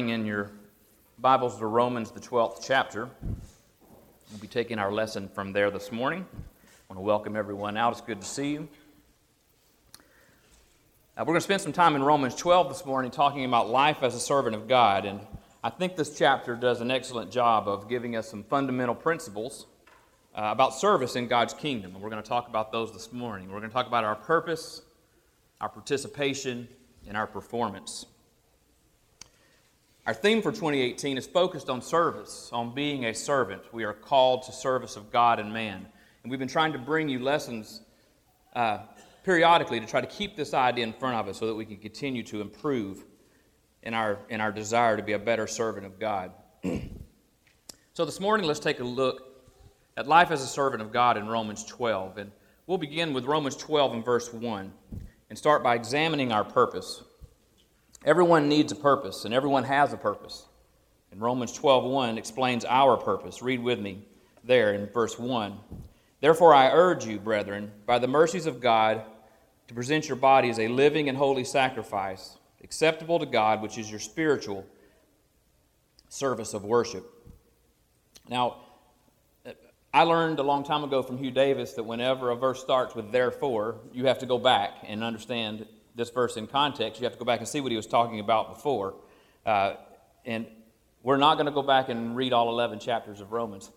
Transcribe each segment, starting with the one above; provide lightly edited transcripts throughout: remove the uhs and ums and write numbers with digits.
turning in your Bibles to Romans, the 12th chapter. We'll be taking our lesson from there this morning. I want to welcome everyone out. It's good to see you. We're going to spend some time in Romans 12 this morning talking about life as a servant of God. And I think this chapter does an excellent job of giving us some fundamental principles about service in God's kingdom. And we're going to talk about those this morning. We're going to talk about our purpose, our participation, and our performance. Our theme for 2018 is focused on service, on being a servant. We are called to service of God and man. And we've been trying to bring you lessons periodically to try to keep this idea in front of us so that we can continue to improve in our desire to be a better servant of God. So this morning, let's take a look at life as a servant of God in Romans 12. And we'll begin with Romans 12 and verse 1 and start by examining our purpose. Everyone needs a purpose, and everyone has a purpose. And Romans 12:1 explains our purpose. Read with me there in verse 1. Therefore I urge you, brethren, by the mercies of God, to present your body as a living and holy sacrifice, acceptable to God, which is your spiritual service of worship. Now, I learned a long time ago from Hugh Davis that whenever a verse starts with therefore, you have to go back and understand this verse in context. You have to go back and see what he was talking about before. And we're not going to go back and read all 11 chapters of Romans.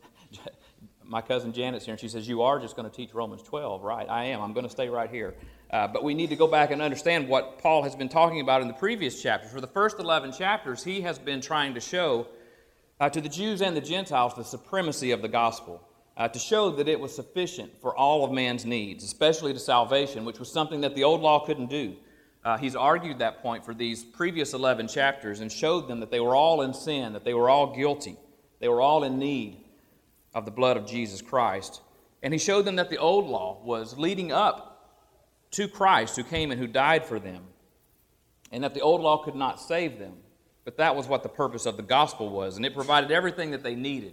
My cousin Janet's here, and she says, you are just going to teach Romans 12, right? I am. I'm going to stay right here. But we need to go back and understand what Paul has been talking about in the previous chapters. For the first 11 chapters, he has been trying to show to the Jews and the Gentiles the supremacy of the gospel, to show that it was sufficient for all of man's needs, especially to salvation, which was something that the old law couldn't do. He's argued that point for these previous 11 chapters and showed them that they were all in sin, that they were all guilty, they were all in need of the blood of Jesus Christ. And he showed them that the old law was leading up to Christ who came and who died for them, and that the old law could not save them. But that was what the purpose of the gospel was, and it provided everything that they needed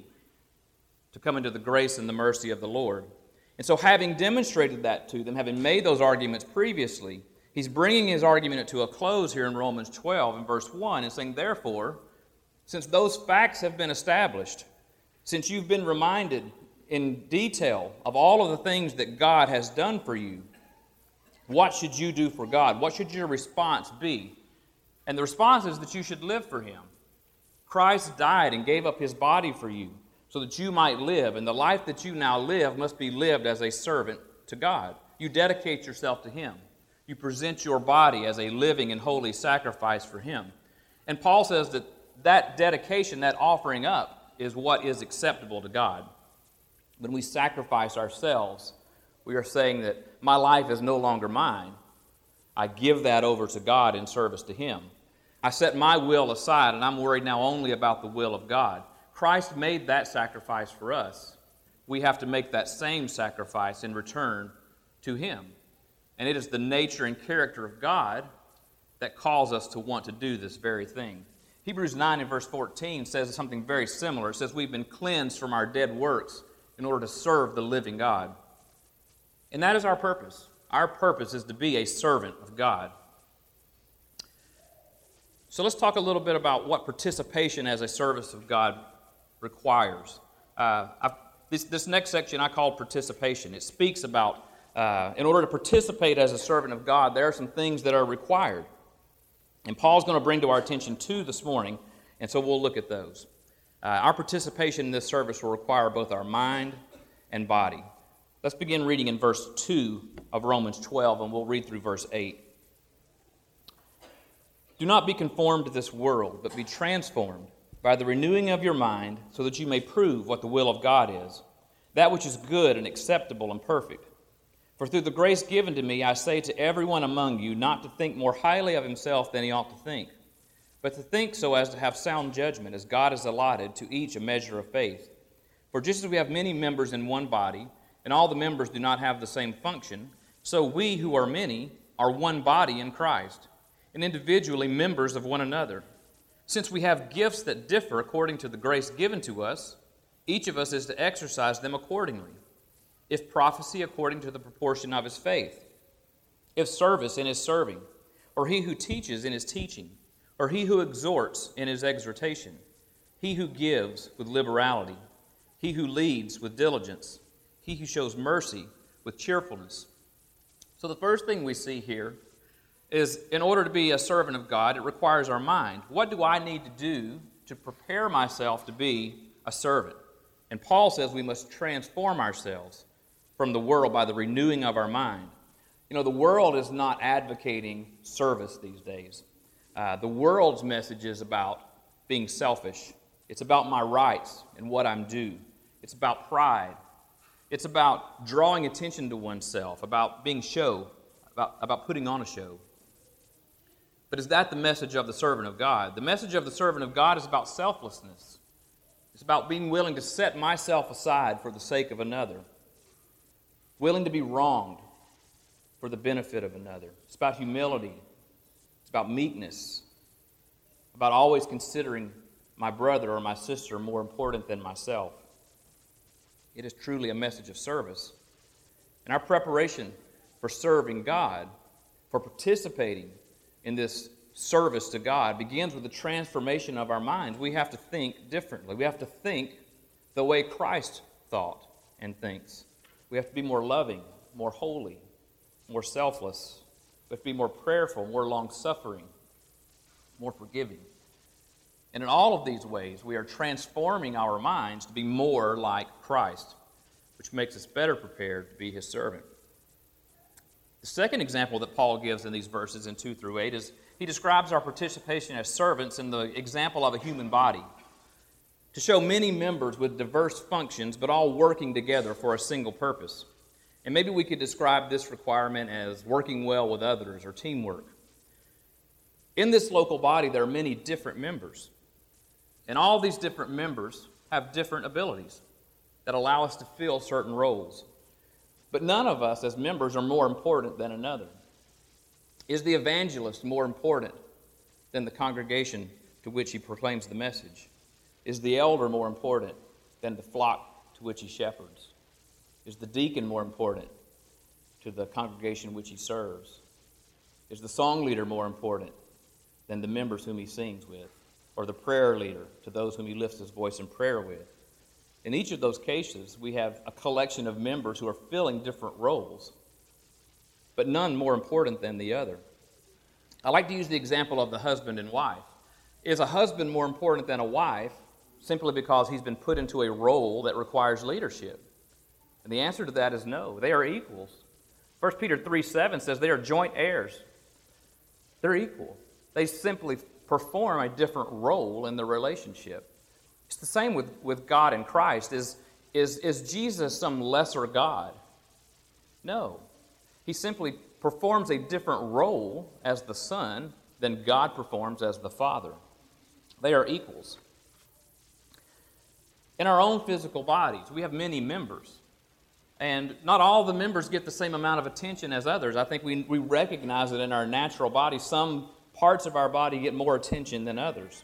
to come into the grace and the mercy of the Lord. And so having demonstrated that to them, having made those arguments previously, he's bringing his argument to a close here in Romans 12 and verse 1 and saying, therefore, since those facts have been established, since you've been reminded in detail of all of the things that God has done for you, what should you do for God? What should your response be? And the response is that you should live for Him. Christ died and gave up His body for you so that you might live, and the life that you now live must be lived as a servant to God. You dedicate yourself to Him. You present your body as a living and holy sacrifice for Him. And Paul says that that dedication, that offering up, is what is acceptable to God. When we sacrifice ourselves, we are saying that my life is no longer mine. I give that over to God in service to Him. I set my will aside, and I'm worried now only about the will of God. Christ made that sacrifice for us. We have to make that same sacrifice in return to Him. And it is the nature and character of God that calls us to want to do this very thing. Hebrews 9 and verse 14 says something very similar. It says we've been cleansed from our dead works in order to serve the living God. And that is our purpose. Our purpose is to be a servant of God. So let's talk a little bit about what participation as a service of God requires. This next section I call participation. It speaks about in order to participate as a servant of God, there are some things that are required. And Paul's going to bring to our attention two this morning, and so we'll look at those. Our participation in this service will require both our mind and body. Let's begin reading in verse 2 of Romans 12, and we'll read through verse 8. Do not be conformed to this world, but be transformed by the renewing of your mind, so that you may prove what the will of God is, that which is good and acceptable and perfect. For through the grace given to me, I say to everyone among you not to think more highly of himself than he ought to think, but to think so as to have sound judgment, as God has allotted to each a measure of faith. For just as we have many members in one body, and all the members do not have the same function, so we who are many are one body in Christ, and individually members of one another. Since we have gifts that differ according to the grace given to us, each of us is to exercise them accordingly. If prophecy, according to the proportion of his faith. If service, in his serving. Or he who teaches, in his teaching. Or he who exhorts in his exhortation? He who gives with liberality? He who leads with diligence? He who shows mercy with cheerfulness? So the first thing we see here is, in order to be a servant of God, it requires our mind. What do I need to do to prepare myself to be a servant? And Paul says we must transform ourselves from the world by the renewing of our mind. You know, the world is not advocating service these days. The world's message is about being selfish. It's about my rights and what I'm due. It's about pride. It's about drawing attention to oneself, about being show, about putting on a show. But is that the message of the servant of God? The message of the servant of God is about selflessness. It's about being willing to set myself aside for the sake of another, willing to be wronged for the benefit of another. It's about humility. It's about meekness, about always considering my brother or my sister more important than myself. It is truly a message of service. And our preparation for serving God, for participating in this service to God, begins with the transformation of our minds. We have to think differently. We have to think the way Christ thought and thinks. We have to be more loving, more holy, more selfless. We have to be more prayerful, more long-suffering, more forgiving. And in all of these ways, we are transforming our minds to be more like Christ, which makes us better prepared to be his servant. The second example that Paul gives in these verses in 2 through 8 is he describes our participation as servants in the example of a human body, to show many members with diverse functions, but all working together for a single purpose. And maybe we could describe this requirement as working well with others or teamwork. In this local body, there are many different members. And all these different members have different abilities that allow us to fill certain roles. But none of us as members are more important than another. Is the evangelist more important than the congregation to which he proclaims the message? Is the elder more important than the flock to which he shepherds? Is the deacon more important to the congregation which he serves? Is the song leader more important than the members whom he sings with? Or the prayer leader to those whom he lifts his voice in prayer with? In each of those cases, we have a collection of members who are filling different roles, but none more important than the other. I like to use the example of the husband and wife. Is a husband more important than a wife simply because he's been put into a role that requires leadership? And the answer to that is no. They are equals. 1 Peter 3:7 says they are joint heirs. They're equal. They simply perform a different role in the relationship. It's the same with God and Christ. Is Jesus some lesser God? No. He simply performs a different role as the Son than God performs as the Father. They are equals. In our own physical bodies, we have many members. And not all the members get the same amount of attention as others. I think we recognize it in our natural body. Some parts of our body get more attention than others.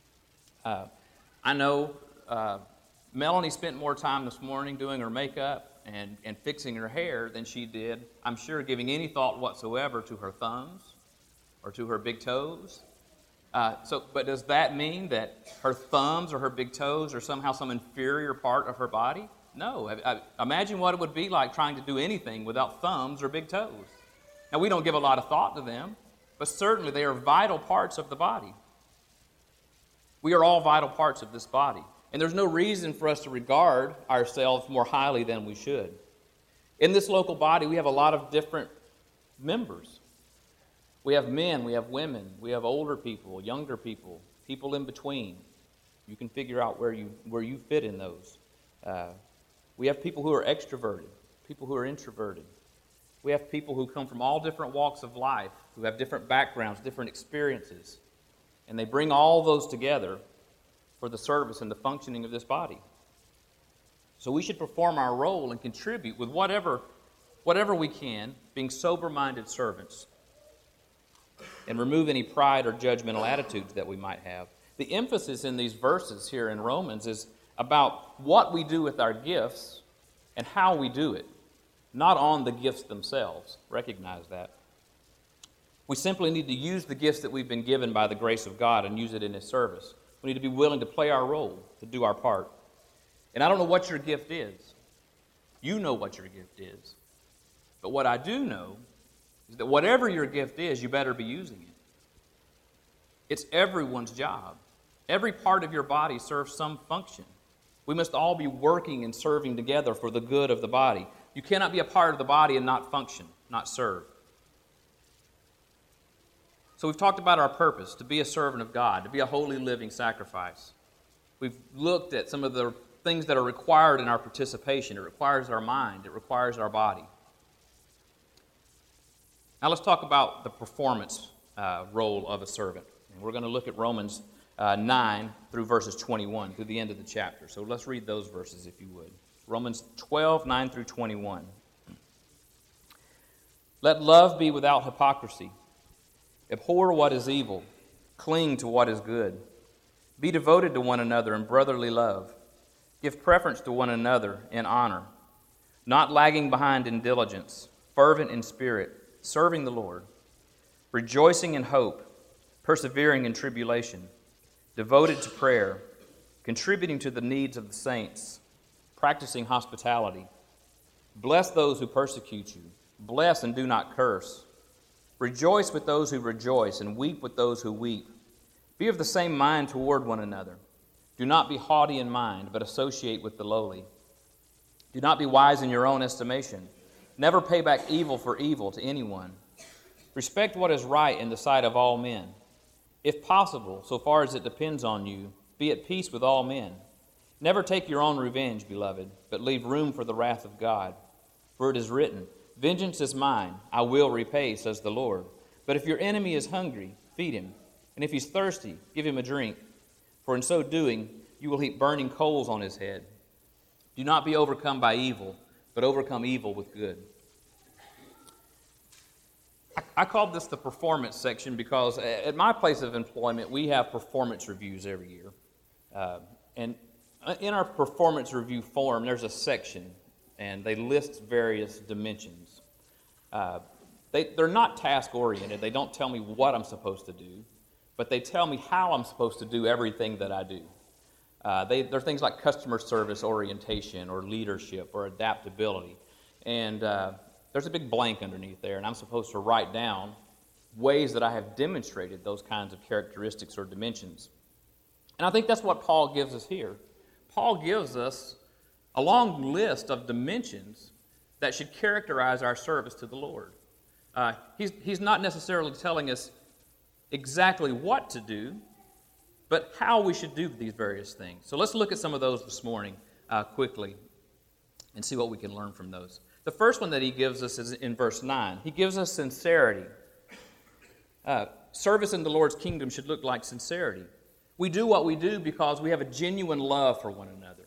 I know Melanie spent more time this morning doing her makeup and fixing her hair than she did, I'm sure, giving any thought whatsoever to her thumbs or to her big toes. But does that mean that her thumbs or her big toes are somehow some inferior part of her body? No. Imagine what it would be like trying to do anything without thumbs or big toes. Now, we don't give a lot of thought to them, but certainly they are vital parts of the body. We are all vital parts of this body, and there's no reason for us to regard ourselves more highly than we should. In this local body, we have a lot of different members. We have men, we have women, we have older people, younger people, people in between. You can figure out where you fit in those. We have people who are extroverted, people who are introverted. We have people who come from all different walks of life, who have different backgrounds, different experiences. And they bring all those together for the service and the functioning of this body. So we should perform our role and contribute with whatever we can, being sober-minded servants, and remove any pride or judgmental attitudes that we might have. The emphasis in these verses here in Romans is about what we do with our gifts and how we do it, not on the gifts themselves. Recognize that. We simply need to use the gifts that we've been given by the grace of God and use it in His service. We need to be willing to play our role, to do our part. And I don't know what your gift is. You know what your gift is. But what I do know is that whatever your gift is, you better be using it. It's everyone's job. Every part of your body serves some function. We must all be working and serving together for the good of the body. You cannot be a part of the body and not function, not serve. So we've talked about our purpose, to be a servant of God, to be a holy living sacrifice. We've looked at some of the things that are required in our participation. It requires our mind. It requires our body. Now let's talk about the performance role of a servant. And we're going to look at Romans 9 through verses 21, through the end of the chapter. So let's read those verses if you would. Romans 12, 9 through 21. Let love be without hypocrisy. Abhor what is evil. Cling to what is good. Be devoted to one another in brotherly love. Give preference to one another in honor. Not lagging behind in diligence. Fervent in spirit. Serving the Lord. Rejoicing in hope. Persevering in tribulation. Devoted to prayer. Contributing to the needs of the saints. Practicing hospitality. Bless those who persecute you. Bless and do not curse. Rejoice with those who rejoice, and weep with those who weep. Be of the same mind toward one another. Do not be haughty in mind, but associate with the lowly. Do not be wise in your own estimation. Never pay back evil for evil to anyone. Respect what is right in the sight of all men. If possible, so far as it depends on you, be at peace with all men. Never take your own revenge, beloved, but leave room for the wrath of God. For it is written, Vengeance is mine, I will repay, says the Lord. But if your enemy is hungry, feed him. And if he's thirsty, give him a drink. For in so doing, you will heap burning coals on his head. Do not be overcome by evil, but overcome evil with good. I called this the performance section because at my place of employment, we have performance reviews every year. And in our performance review form, there's a section, and they list various dimensions. They're not task-oriented. They don't tell me what I'm supposed to do, but they tell me how I'm supposed to do everything that I do. They're things like customer service orientation or leadership or adaptability. And there's a big blank underneath there, and I'm supposed to write down ways that I have demonstrated those kinds of characteristics or dimensions. And I think that's what Paul gives us here. Paul gives us a long list of dimensions that should characterize our service to the Lord. He's not necessarily telling us exactly what to do, but how we should do these various things. So let's look at some of those this morning quickly and see what we can learn from those. The first one that he gives us is in verse 9. He gives us sincerity. Service in the Lord's kingdom should look like sincerity. We do what we do because we have a genuine love for one another.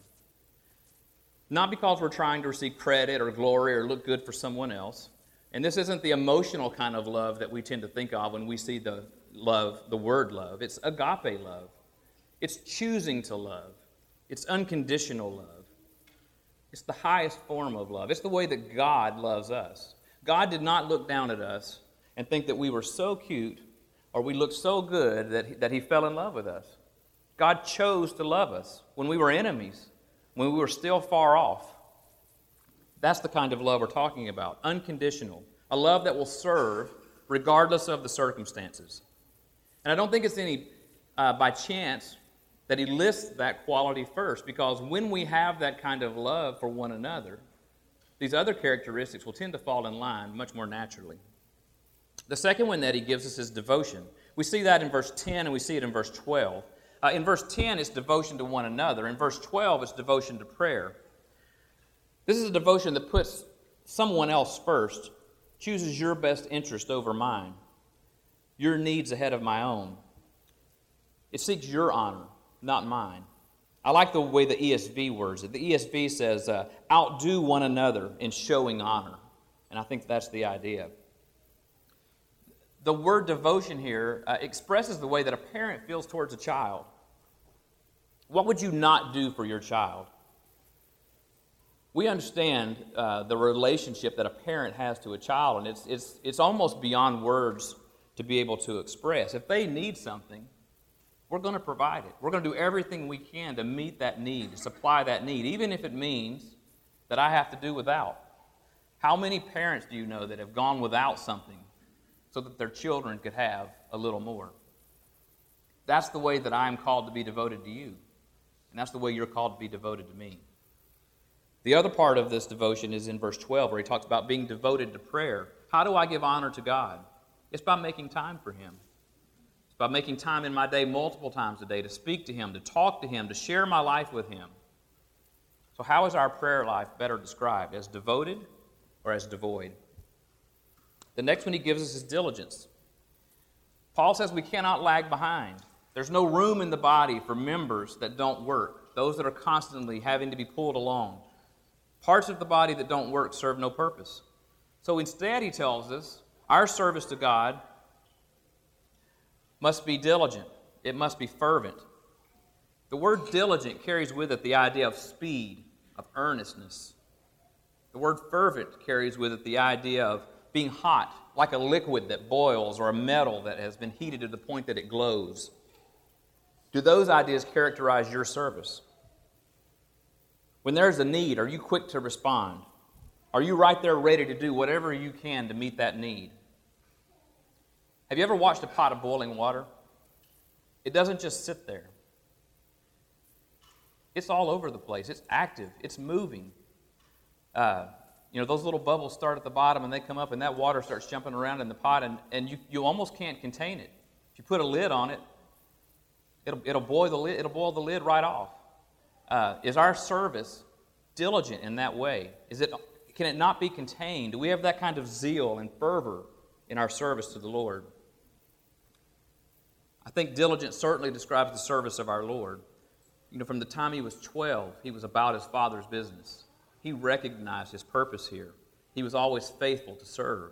Not because we're trying to receive credit or glory or look good for someone else. And this isn't the emotional kind of love that we tend to think of when we see the word love. It's agape love. It's choosing to love. It's unconditional love. It's the highest form of love. It's the way that God loves us. God did not look down at us and think that we were so cute or we looked so good that He fell in love with us. God chose to love us when we were enemies, when we were still far off. That's the kind of love we're talking about, unconditional, a love that will serve regardless of the circumstances. And I don't think it's any by chance that he lists that quality first, because when we have that kind of love for one another, these other characteristics will tend to fall in line much more naturally. The second one that he gives us is devotion. We see that in verse 10 and we see it in verse 12. In verse 10, it's devotion to one another. In verse 12, it's devotion to prayer. This is a devotion that puts someone else first, chooses your best interest over mine, your needs ahead of my own. It seeks your honor, not mine. I like the way the ESV words it. The ESV says, outdo one another in showing honor. And I think that's the idea. The word devotion here expresses the way that a parent feels towards a child. What would you not do for your child? We understand the relationship that a parent has to a child, and it's almost beyond words to be able to express. If they need something, we're going to provide it. We're going to do everything we can to meet that need, to supply that need, even if it means that I have to do without. How many parents do you know that have gone without something so that their children could have a little more? That's the way that I am called to be devoted to you. And that's the way you're called to be devoted to me. The other part of this devotion is in verse 12, where he talks about being devoted to prayer. How do I give honor to God? It's by making time for Him. It's by making time in my day multiple times a day to speak to Him, to talk to Him, to share my life with Him. So how is our prayer life better described? As devoted or as devoid? The next one he gives us is diligence. Paul says we cannot lag behind. There's no room in the body for members that don't work, those that are constantly having to be pulled along. Parts of the body that don't work serve no purpose. So instead, he tells us, our service to God must be diligent. It must be fervent. The word diligent carries with it the idea of speed, of earnestness. The word fervent carries with it the idea of being hot, like a liquid that boils or a metal that has been heated to the point that it glows. Do those ideas characterize your service? When there's a need, are you quick to respond? Are you right there ready to do whatever you can to meet that need? Have you ever watched a pot of boiling water? It doesn't just sit there. It's all over the place. It's active. It's moving. Those little bubbles start at the bottom and they come up and that water starts jumping around in the pot and you almost can't contain it. If you put a lid on it, it'll boil the lid right off. Is our service diligent in that way? Can it not be contained? Do we have that kind of zeal and fervor in our service to the Lord? I think diligence certainly describes the service of our Lord. From the time he was 12, he was about his Father's business. He recognized his purpose here. He was always faithful to serve.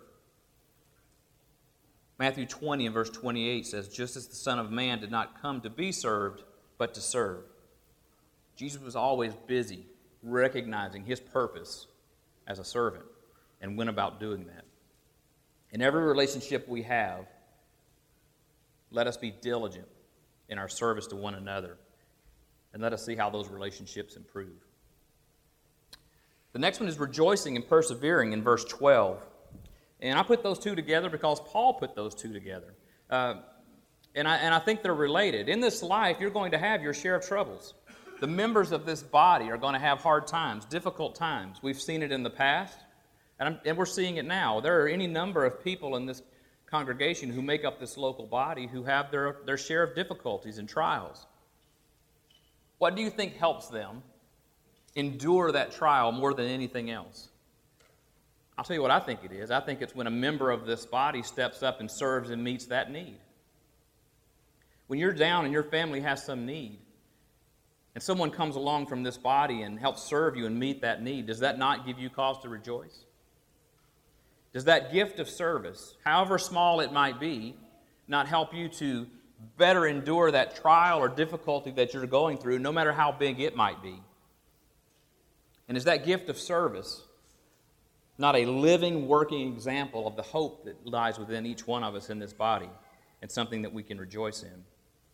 Matthew 20 and verse 28 says, just as the Son of Man did not come to be served, but to serve. Jesus was always busy recognizing his purpose as a servant and went about doing that. In every relationship we have, let us be diligent in our service to one another, and let us see how those relationships improve. The next one is rejoicing and persevering in verse 12. And I put those two together because Paul put those two together. And I think they're related. In this life, you're going to have your share of troubles. The members of this body are going to have hard times, difficult times. We've seen it in the past, and we're seeing it now. There are any number of people in this congregation who make up this local body who have their share of difficulties and trials. What do you think helps them endure that trial more than anything else? I'll tell you what I think it is. I think it's when a member of this body steps up and serves and meets that need. When you're down and your family has some need, and someone comes along from this body and helps serve you and meet that need, does that not give you cause to rejoice? Does that gift of service, however small it might be, not help you to better endure that trial or difficulty that you're going through, no matter how big it might be? And is that gift of service not a living, working example of the hope that lies within each one of us in this body, and something that we can rejoice in?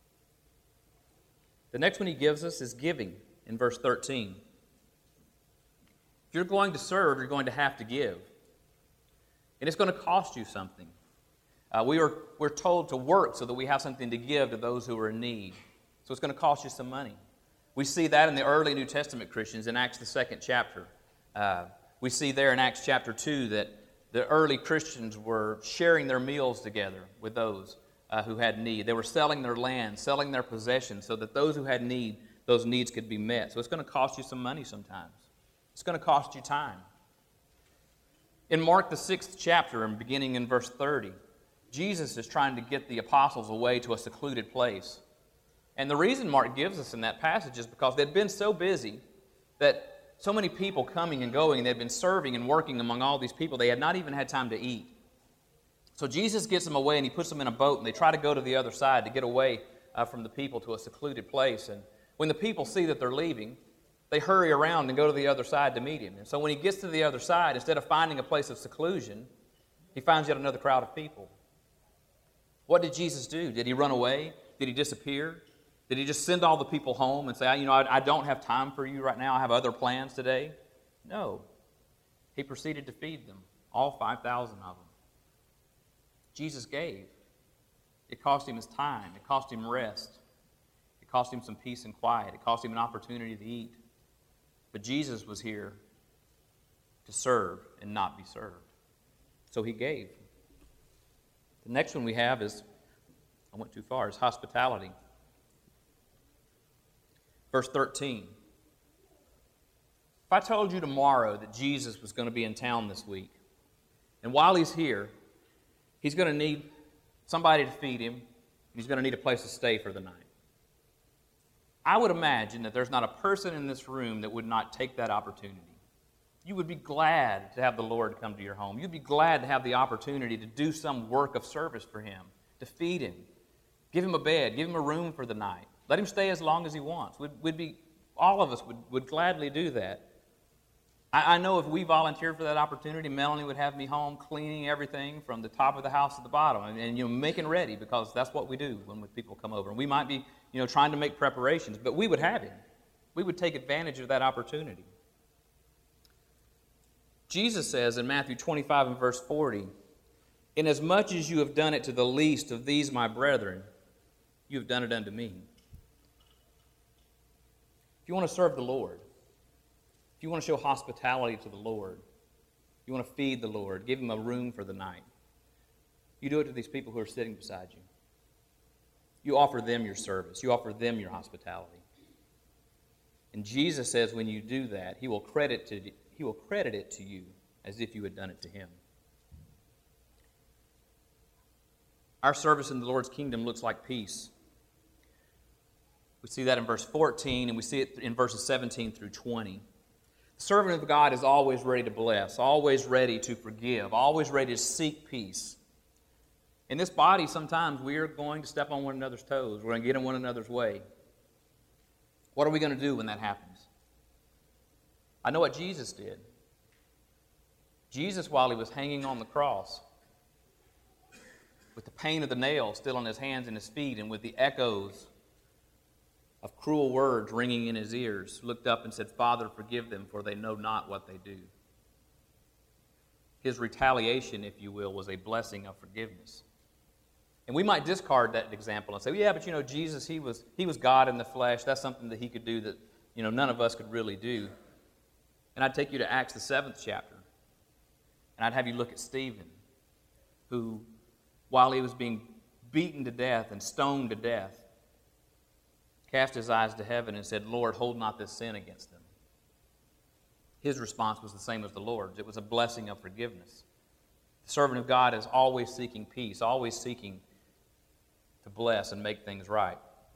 The next one he gives us is giving in verse 13. If you're going to serve, you're going to have to give. And it's going to cost you something. We're told to work so that we have something to give to those who are in need. So it's going to cost you some money. We see that in the early New Testament Christians in Acts the 2nd chapter. We see there in Acts chapter 2 that the early Christians were sharing their meals together with those who had need. They were selling their land, selling their possessions so that those who had need, those needs could be met. So it's going to cost you some money sometimes. It's going to cost you time. In Mark the 6th chapter and beginning in verse 30, Jesus is trying to get the apostles away to a secluded place. And the reason Mark gives us in that passage is because they'd been so busy that so many people coming and going, they'd been serving and working among all these people, they had not even had time to eat. So Jesus gets them away and he puts them in a boat and they try to go to the other side to get away from the people to a secluded place. And when the people see that they're leaving, they hurry around and go to the other side to meet him. And so when he gets to the other side, instead of finding a place of seclusion, he finds yet another crowd of people. What did Jesus do? Did he run away? Did he disappear? Did he just send all the people home and say, I don't have time for you right now. I have other plans today? No. He proceeded to feed them, all 5,000 of them. Jesus gave. It cost him his time. It cost him rest. It cost him some peace and quiet. It cost him an opportunity to eat. But Jesus was here to serve and not be served. So he gave. The next one we have is, I went too far, is hospitality. Verse 13. If I told you tomorrow that Jesus was going to be in town this week, and while he's here, he's going to need somebody to feed him, and he's going to need a place to stay for the night, I would imagine that there's not a person in this room that would not take that opportunity. You would be glad to have the Lord come to your home. You'd be glad to have the opportunity to do some work of service for him, to feed him, give him a bed, give him a room for the night. Let him stay as long as he wants. All of us would gladly do that. I know if we volunteered for that opportunity, Melanie would have me home cleaning everything from the top of the house to the bottom and making ready, because that's what we do when people come over. And we might be trying to make preparations, but we would have him. We would take advantage of that opportunity. Jesus says in Matthew 25 and verse 40, "Inasmuch as you have done it to the least of these my brethren, you have done it unto me." If you want to serve the Lord, if you want to show hospitality to the Lord, you want to feed the Lord, give him a room for the night, you do it to these people who are sitting beside you. You offer them your service. You offer them your hospitality. And Jesus says when you do that, he will credit it to you as if you had done it to him. Our service in the Lord's kingdom looks like peace. We see that in verse 14, and we see it in verses 17 through 20. The servant of God is always ready to bless, always ready to forgive, always ready to seek peace. In this body, sometimes we are going to step on one another's toes. We're going to get in one another's way. What are we going to do when that happens? I know what Jesus did. Jesus, while he was hanging on the cross, with the pain of the nail still on his hands and his feet, and with the echoes of cruel words ringing in his ears, looked up and said, "Father, forgive them, for they know not what they do." His retaliation, if you will, was a blessing of forgiveness. And we might discard that example and say, yeah, but Jesus, he was God in the flesh. That's something that he could do that none of us could really do. And I'd take you to Acts the 7th chapter, and I'd have you look at Stephen, who, while he was being beaten to death and stoned to death, cast his eyes to heaven and said, "Lord, hold not this sin against them." His response was the same as the Lord's. It was a blessing of forgiveness. The servant of God is always seeking peace, always seeking to bless and make things right.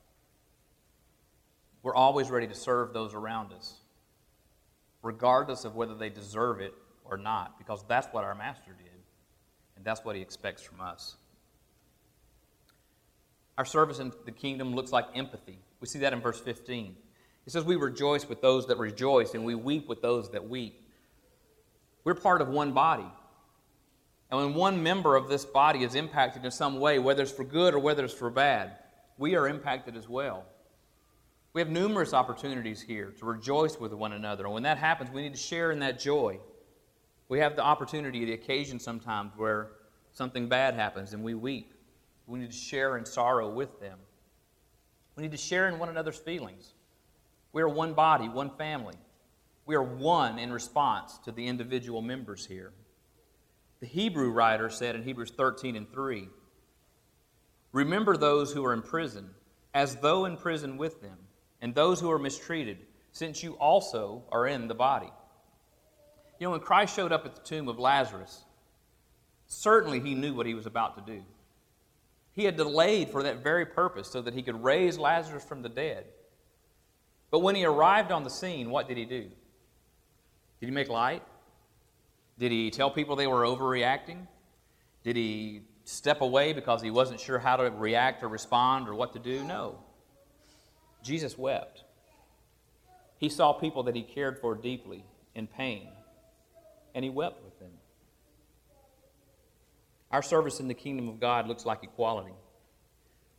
We're always ready to serve those around us, regardless of whether they deserve it or not, because that's what our Master did, and that's what he expects from us. Our service in the kingdom looks like empathy. We see that in verse 15. It says, "We rejoice with those that rejoice, and we weep with those that weep." We're part of one body. And when one member of this body is impacted in some way, whether it's for good or whether it's for bad, we are impacted as well. We have numerous opportunities here to rejoice with one another. And when that happens, we need to share in that joy. We have the opportunity, the occasion sometimes where something bad happens and we weep. We need to share in sorrow with them. We need to share in one another's feelings. We are one body, one family. We are one in response to the individual members here. The Hebrew writer said in Hebrews 13 and 3, "Remember those who are in prison, as though in prison with them, and those who are mistreated, since you also are in the body." When Christ showed up at the tomb of Lazarus, certainly he knew what he was about to do. He had delayed for that very purpose so that he could raise Lazarus from the dead. But when he arrived on the scene, what did he do? Did he make light? Did he tell people they were overreacting? Did he step away because he wasn't sure how to react or respond or what to do? No. Jesus wept. He saw people that he cared for deeply in pain, and he wept with them. Our service in the kingdom of God looks like equality.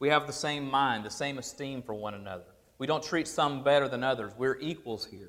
We have the same mind, the same esteem for one another. We don't treat some better than others. We're equals here.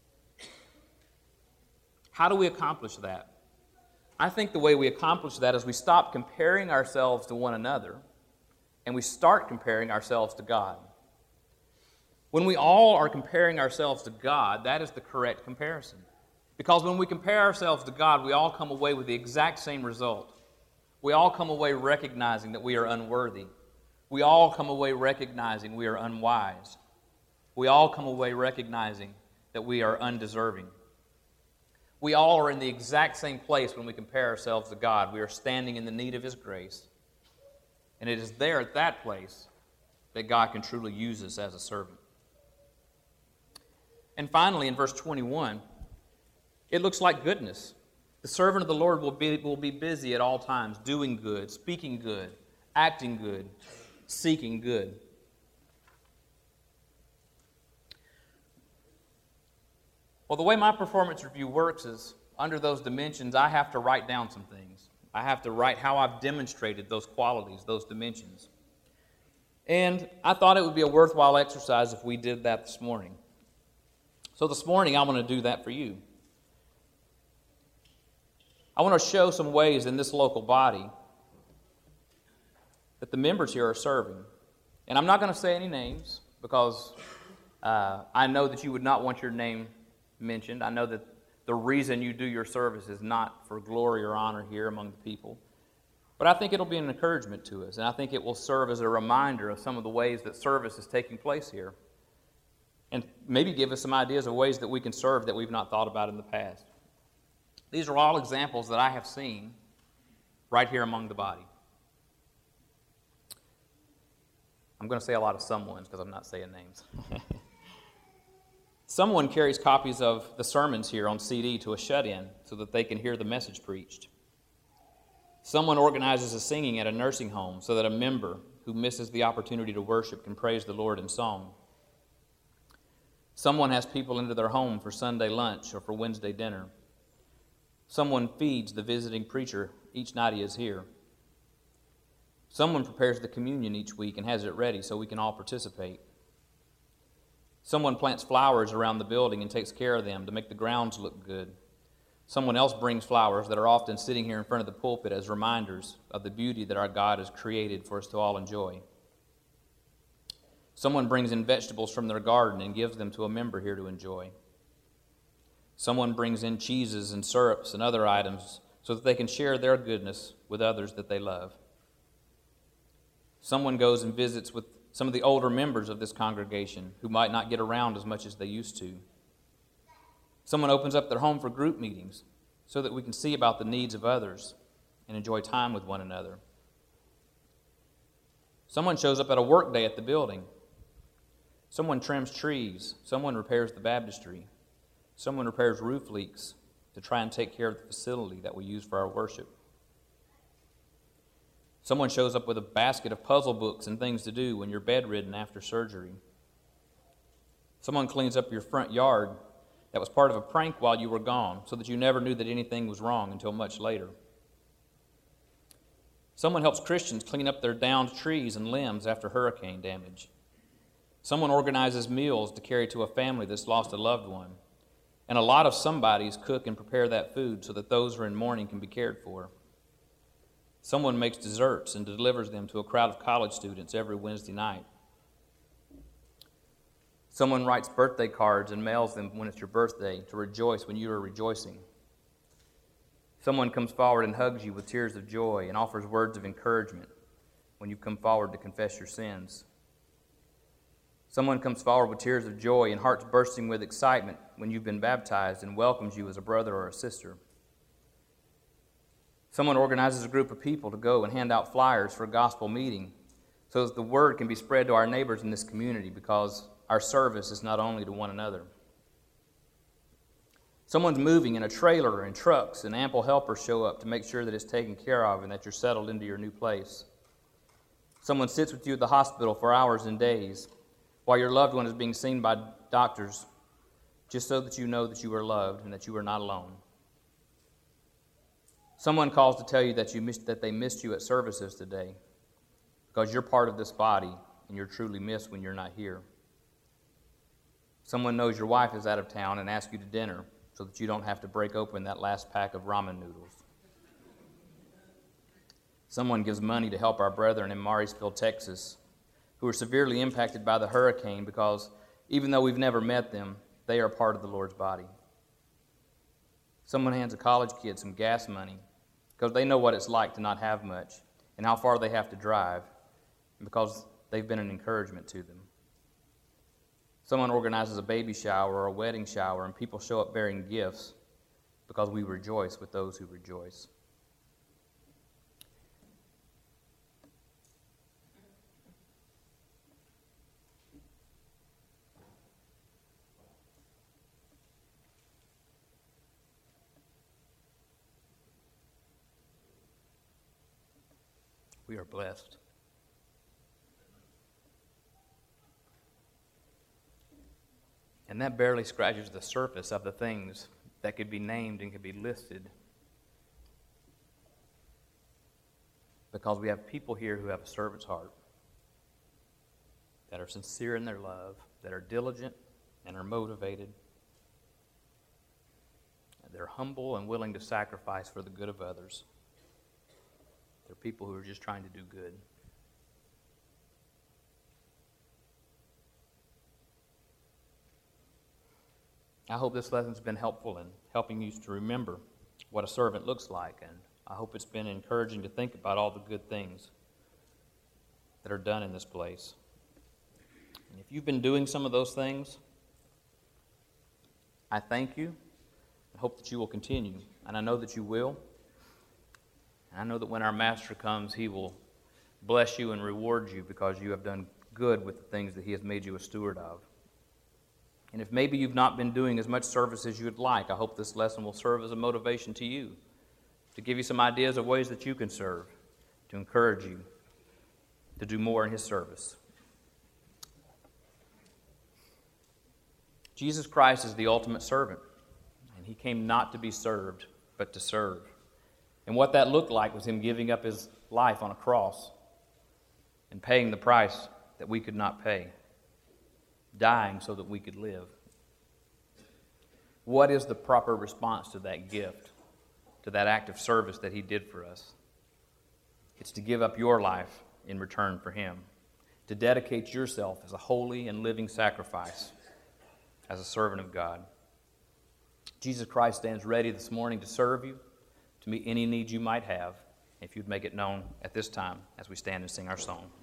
How do we accomplish that? I think the way we accomplish that is we stop comparing ourselves to one another and we start comparing ourselves to God. When we all are comparing ourselves to God, that is the correct comparison. Because when we compare ourselves to God, we all come away with the exact same result. We all come away recognizing that we are unworthy. We all come away recognizing we are unwise. We all come away recognizing that we are undeserving. We all are in the exact same place when we compare ourselves to God. We are standing in the need of His grace. And it is there at that place that God can truly use us as a servant. And finally, in verse 21, it looks like goodness. The servant of the Lord will be busy at all times, doing good, speaking good, acting good, seeking good. Well, the way my performance review works is, under those dimensions, I have to write down some things. I have to write how I've demonstrated those qualities, those dimensions. And I thought it would be a worthwhile exercise if we did that this morning. So this morning, I want to do that for you. I want to show some ways in this local body that the members here are serving. And I'm not going to say any names because I know that you would not want your name mentioned. I know that the reason you do your service is not for glory or honor here among the people. But I think it'll be an encouragement to us, and I think it will serve as a reminder of some of the ways that service is taking place here, and maybe give us some ideas of ways that we can serve that we've not thought about in the past. These are all examples that I have seen right here among the body. I'm going to say a lot of someones because I'm not saying names. Someone carries copies of the sermons here on CD to a shut-in so that they can hear the message preached. Someone organizes a singing at a nursing home so that a member who misses the opportunity to worship can praise the Lord in song. Someone has people into their home for Sunday lunch or for Wednesday dinner. Someone feeds the visiting preacher each night he is here. Someone prepares the communion each week and has it ready so we can all participate. Someone plants flowers around the building and takes care of them to make the grounds look good. Someone else brings flowers that are often sitting here in front of the pulpit as reminders of the beauty that our God has created for us to all enjoy. Someone brings in vegetables from their garden and gives them to a member here to enjoy. Someone brings in cheeses and syrups and other items so that they can share their goodness with others that they love. Someone goes and visits with some of the older members of this congregation who might not get around as much as they used to. Someone opens up their home for group meetings so that we can see about the needs of others and enjoy time with one another. Someone shows up at a work day at the building. Someone trims trees. Someone repairs the baptistry. Someone repairs roof leaks to try and take care of the facility that we use for our worship. Someone shows up with a basket of puzzle books and things to do when you're bedridden after surgery. Someone cleans up your front yard that was part of a prank while you were gone so that you never knew that anything was wrong until much later. Someone helps Christians clean up their downed trees and limbs after hurricane damage. Someone organizes meals to carry to a family that's lost a loved one. And a lot of somebodies cook and prepare that food so that those who are in mourning can be cared for. Someone makes desserts and delivers them to a crowd of college students every Wednesday night. Someone writes birthday cards and mails them when it's your birthday to rejoice when you are rejoicing. Someone comes forward and hugs you with tears of joy and offers words of encouragement when you come forward to confess your sins. Someone comes forward with tears of joy and hearts bursting with excitement when you've been baptized and welcomes you as a brother or a sister. Someone organizes a group of people to go and hand out flyers for a gospel meeting so that the word can be spread to our neighbors in this community because our service is not only to one another. Someone's moving in a trailer and trucks and ample helpers show up to make sure that it's taken care of and that you're settled into your new place. Someone sits with you at the hospital for hours and days while your loved one is being seen by doctors just so that you know that you are loved and that you are not alone. Someone calls to tell you that they missed you at services today. because you're part of this body and you're truly missed when you're not here. Someone knows your wife is out of town and asks you to dinner so that you don't have to break open that last pack of ramen noodles. Someone gives money to help our brethren in Mauriceville, Texas, who are severely impacted by the hurricane because even though we've never met them, they are part of the Lord's body. Someone hands a college kid some gas money because they know what it's like to not have much and how far they have to drive, and because they've been an encouragement to them. Someone organizes a baby shower or a wedding shower, and people show up bearing gifts because we rejoice with those who rejoice. We are blessed. And that barely scratches the surface of the things that could be named and could be listed. Because we have people here who have a servant's heart, that are sincere in their love, that are diligent and are motivated. They're humble and willing to sacrifice for the good of others. They're people who are just trying to do good. I hope this lesson's been helpful in helping you to remember what a servant looks like, and I hope it's been encouraging to think about all the good things that are done in this place. And if you've been doing some of those things, I thank you and hope that you will continue, and I know that you will. And I know that when our Master comes, he will bless you and reward you because you have done good with the things that he has made you a steward of. And if maybe you've not been doing as much service as you would like, I hope this lesson will serve as a motivation to you, to give you some ideas of ways that you can serve, to encourage you to do more in his service. Jesus Christ is the ultimate servant, and he came not to be served, but to serve. And what that looked like was him giving up his life on a cross and paying the price that we could not pay, dying so that we could live. What is the proper response to that gift, to that act of service that he did for us? It's to give up your life in return for him, to dedicate yourself as a holy and living sacrifice, as a servant of God. Jesus Christ stands ready this morning to serve you, to meet any needs you might have, if you'd make it known at this time as we stand and sing our song.